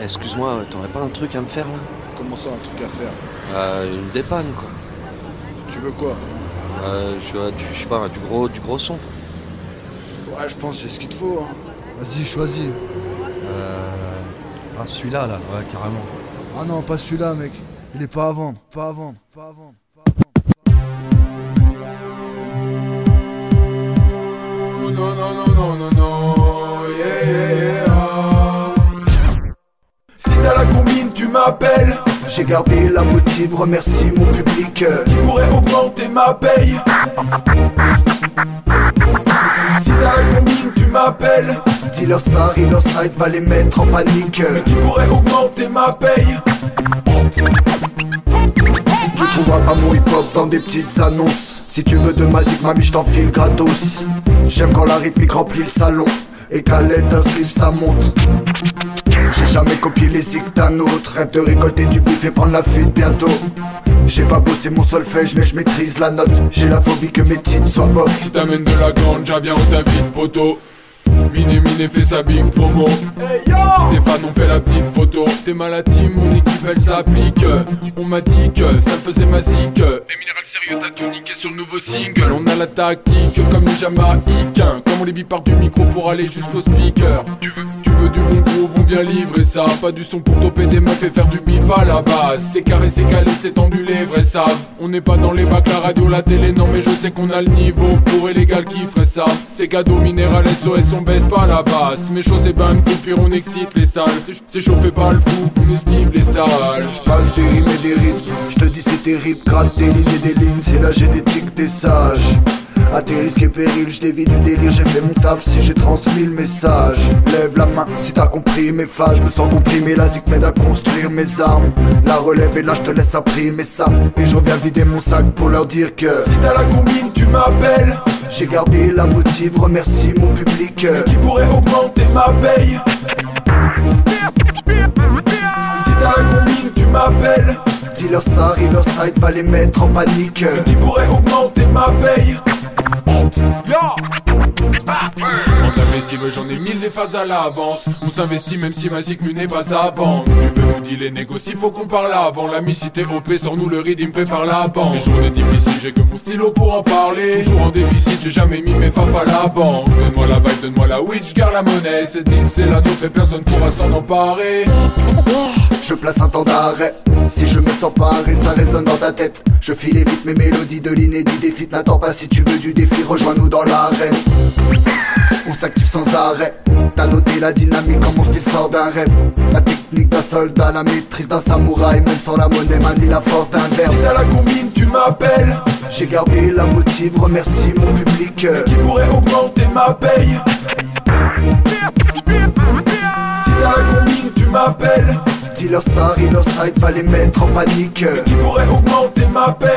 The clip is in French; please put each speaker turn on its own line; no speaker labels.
Excuse-moi, t'aurais pas un truc à me faire là?
Comment ça, un truc à faire?
Une dépanne quoi.
Tu veux quoi?
Je sais pas, du gros son.
Ouais, je pense que j'ai ce qu'il te faut, hein.
Vas-y, choisis. Celui-là, là, ouais, carrément. Ah non, pas celui-là, mec. Il est pas à vendre, pas à vendre, pas à vendre, pas à vendre.
Oh non, non, non, non, non, non, yeah, yeah, yeah. Si t'as la combine, tu m'appelles.
J'ai gardé la motive, remercie mon public
Qui pourrait augmenter ma paye. Si t'as la combine, tu m'appelles.
Dealer ça, realer side va les mettre en panique.
Qui pourrait augmenter ma paye.
Tu trouveras pas mon hip-hop dans des petites annonces. Si tu veux de magique, mamie, je t'enfile gratos. J'aime quand la rythmique remplit le salon et qu'à l'aide d'un spliff ça monte. J'ai jamais copié les zigs d'un autre. Rêve de récolter du bif et prendre la fuite bientôt. J'ai pas bossé mon solfège mais je maîtrise la note. J'ai la phobie que mes titres soient bof.
Si t'amènes de la ganja, viens on t'invite poteau. Mine fait sa big promo. Hey yo! Si t'es fan on fait la petite photo. T'es mal à team, mon équipe elle s'applique. On m'a dit que ça faisait ma zik. Et minéral sérieux t'as tout niqué sur le nouveau single. On a la tactique comme les Jamaïcains. Comme on les bipare du micro pour aller jusqu'au speaker. Tu veux du bon groove, on vient livrer ça. Pas du son pour toper des meufs et faire du bif à la base. C'est carré, c'est calé, c'est tendu, les vrais savent. On n'est pas dans les bacs, la radio, la télé. Non mais je sais qu'on a le niveau pour illégal qui ferait ça. C'est cadeau, minéral, SOS, on baisse pas la basse. Mais chaud c'est ban fou, pire on excite les salles. C'est chauffé pas le fou, on esquive les salles.
J'passe des rimes et des rythmes. J'te dis c'est terrible, gratte des lignes et des lignes. C'est la génétique des sages. À tes risques et périls, j'dévie du délire. J'ai fait mon taf si j'ai transmis le message. Lève la main si t'as compris mes phases. Je me sens comprimé, la zik m'aide à construire mes armes. La relève et là j'te laisse imprimer ça. Et je reviens vider mon sac pour leur dire que
si t'as la combine, tu m'appelles.
J'ai gardé la motive, remercie mon public
qui pourrait augmenter ma paye. Si t'as la combine, tu m'appelles.
Dealer ça, realer side va les mettre en panique.
Qui pourrait augmenter ma paye. Yo! En imbécile, j'en ai 1000 des phases à l'avance. On s'investit même si ma zik n'est pas à vendre. Tu veux nous dealer, négocie, faut qu'on parle avant. L'ami si t'es OP, sans nous le rythme prépare la banque. Les journées difficiles, j'ai que mon stylo pour en parler. Toujours en déficit, j'ai jamais mis mes faf à la banque. Donne-moi la vibe, donne-moi la weed, j'garde la monnaie. Cette zik c'est la nôtre et personne pourra s'en emparer.
Je place un temps d'arrêt. Si je me sens paré, ça résonne dans ta tête. Je file vite mes mélodies de l'inédit. Défi, n'attends pas si tu veux du défi, rejoins-nous dans l'arène. On s'active sans arrêt. T'as noté la dynamique quand mon style sort d'un rêve. La technique d'un soldat, la maîtrise d'un samouraï. Même sans la monnaie, manie la force d'un verbe.
Si t'as la combine, tu m'appelles.
J'ai gardé la motive, remercie mon public
qui pourrait augmenter ma paye. Si t'as la combine, tu m'appelles.
Dealer ça, realer side va les mettre en panique.
Qui pourrait augmenter ma paye.